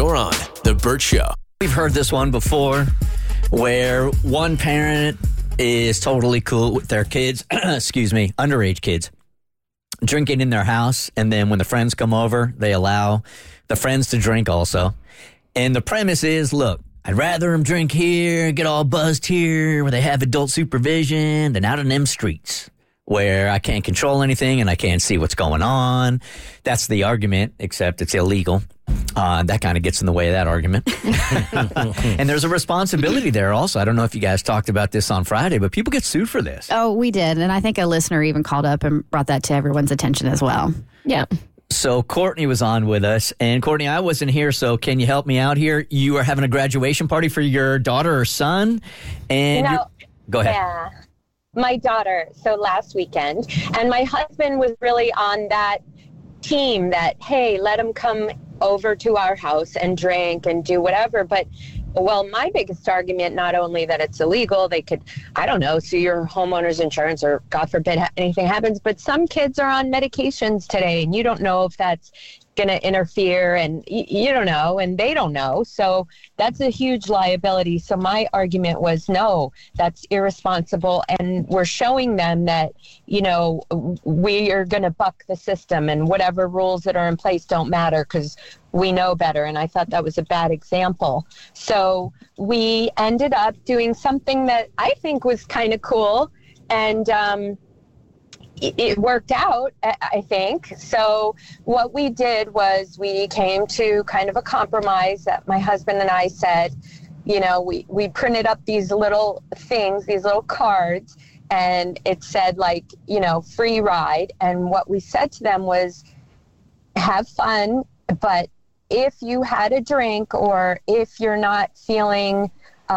You're on The Burt Show. We've heard this one before where one parent is totally cool with their kids, underage kids, drinking in their house. And then when the friends come over, they allow the friends to drink also. And the premise is, look, I'd rather them drink here, get all buzzed here, where they have adult supervision, than out in them streets where I can't control anything and I can't see what's going on. That's the argument, except it's illegal. That kind of gets in the way of that argument. And there's a responsibility there also. I don't know if you guys talked about this on Friday, but people get sued for this. Oh, we did. And I think a listener even called up and brought that to everyone's attention as well. Yeah. So Courtney was on with us. And Courtney, I wasn't here, so can you help me out here? You are having a graduation party for your daughter or son? And go ahead. Yeah. My daughter, so last weekend, and my husband was really on that team that, hey, let them come over to our house and drink and do whatever. But, well, my biggest argument, not only that it's illegal, they could, I don't know, sue your homeowner's insurance or, God forbid, anything happens, but some kids are on medications today, and you don't know if that's going to interfere, and you don't know, and they don't know. So that's a huge liability. So my argument was, no, that's irresponsible. And we're showing them that, we are going to buck the system, and whatever rules that are in place don't matter because we know better. And I thought that was a bad example. So we ended up doing something that I think was kind of cool. And, it worked out, I think. So what we did was we came to kind of a compromise that my husband and I said, we printed up these little things, these little cards, and it said free ride. And what we said to them was, have fun, but if you had a drink or if you're not feeling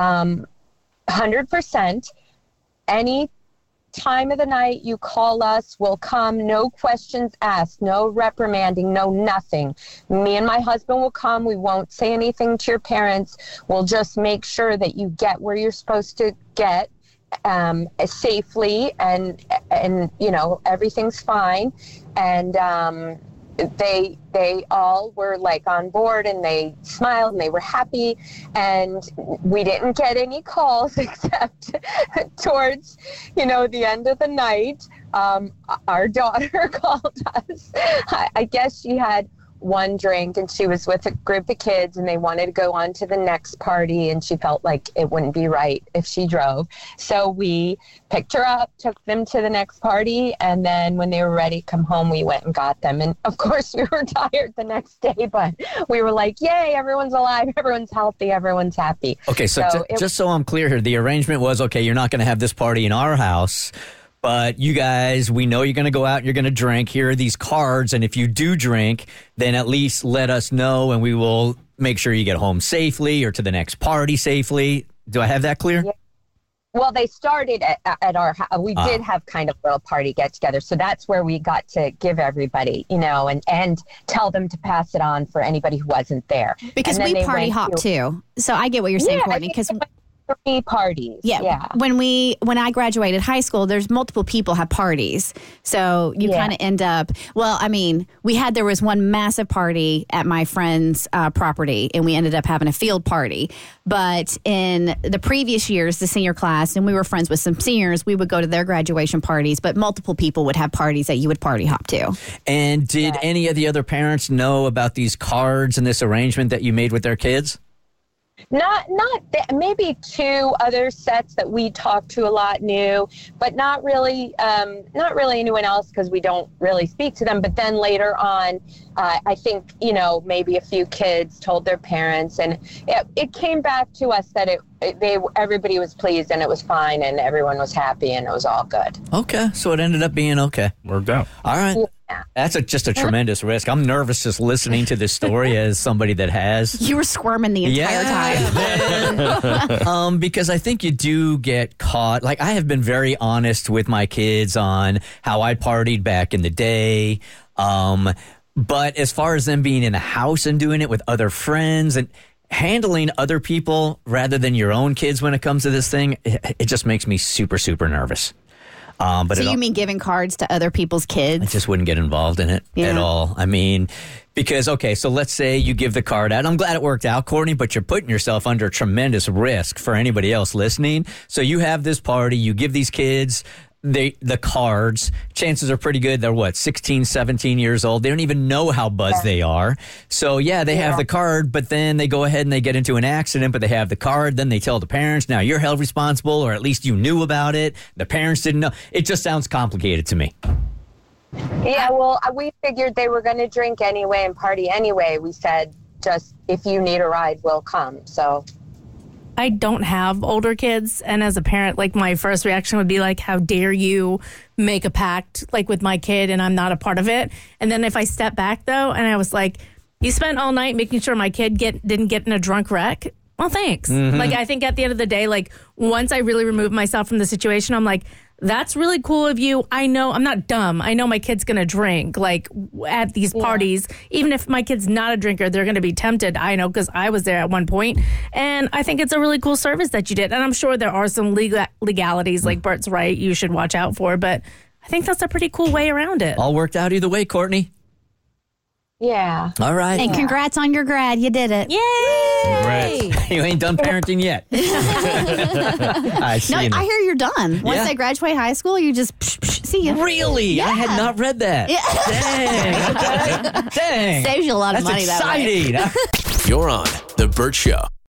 100%, any time of the night you call us, we'll come, no questions asked, no reprimanding, no nothing. Me and my husband will come. We won't say anything to your parents. We'll just make sure that you get where you're supposed to get safely, and everything's fine. And they all were on board, and they smiled and they were happy, and we didn't get any calls except towards the end of the night. Our daughter called us. I guess she had one drink and she was with a group of kids and they wanted to go on to the next party, and she felt like it wouldn't be right if she drove. So we picked her up, took them to the next party, and then when they were ready to come home, we went and got them. And of course we were tired the next day, but we were like, yay, everyone's alive, everyone's healthy, everyone's happy. Okay, so just so I'm clear here, the arrangement was, okay, you're not going to have this party in our house, but you guys, we know you're going to go out and you're going to drink. Here are these cards, and if you do drink, then at least let us know, and we will make sure you get home safely or to the next party safely. Do I have that clear? Yeah. Well, they started at our house. We did have kind of a little party get-together, so that's where we got to give everybody, and tell them to pass it on for anybody who wasn't there. Because we party hop, too. So I get what you're saying, Courtney, because 3 parties. Yeah. When I graduated high school, there's multiple people have parties. So you kind of end up, there was one massive party at my friend's property, and we ended up having a field party. But in the previous years, the senior class, and we were friends with some seniors, we would go to their graduation parties, but multiple people would have parties that you would party hop to. And did any of the other parents know about these cards and this arrangement that you made with their kids? Maybe 2 other sets that we talked to a lot knew, but not really anyone else because we don't really speak to them. But then later on, I think, maybe a few kids told their parents, and it came back to us that everybody was pleased and it was fine and everyone was happy and it was all good. Okay, so it ended up being okay. Worked out. All right. Yeah. That's just a tremendous risk. I'm nervous just listening to this story as somebody that has. You were squirming the entire time. Because I think you do get caught. Like, I have been very honest with my kids on how I partied back in the day. But as far as them being in the house and doing it with other friends and handling other people rather than your own kids when it comes to this thing, it just makes me super, super nervous. But So you mean giving cards to other people's I kids? just wouldn't get involved in it at all. I mean, because, okay, so let's say you give the card out. I'm glad it worked out, Courtney, but you're putting yourself under tremendous risk for anybody else listening. So you have this party, you give these kids the cards. Chances are pretty good they're 16, 17 years old. They don't even know how buzzed they are. So they have the card, but then they go ahead and they get into an accident, but they have the card. Then they tell the parents, now you're held responsible, or at least you knew about it. The parents didn't know. It just sounds complicated to me. Yeah, well, we figured they were going to drink anyway and party anyway. We said, just if you need a ride, we'll come. So I don't have older kids, and as a parent, like, my first reaction would be like, how dare you make a pact like with my kid and I'm not a part of it. And then if I step back though, and I was like, you spent all night making sure my kid didn't get in a drunk wreck. Well, thanks. Like, I think at the end of the day, like, once I really remove myself from the situation, I'm like, that's really cool of you. I know I'm not dumb. I know my kid's going to drink, like, at these parties. Even if my kid's not a drinker, they're going to be tempted. I know, because I was there at one point. And I think it's a really cool service that you did. And I'm sure there are some legalities, like Bert's right, you should watch out for. But I think that's a pretty cool way around it. All worked out either way, Courtney. yeah. All right. And congrats on your grad. You did it. Yay! Congrats. You ain't done parenting yet. I see. No, you. I hear you're done. Once Yeah. they graduate high school, you just see you. Really? I had not read that. Dang. Okay. Dang. Saves you a lot of That's money that way. exciting. You're on The Burt Show.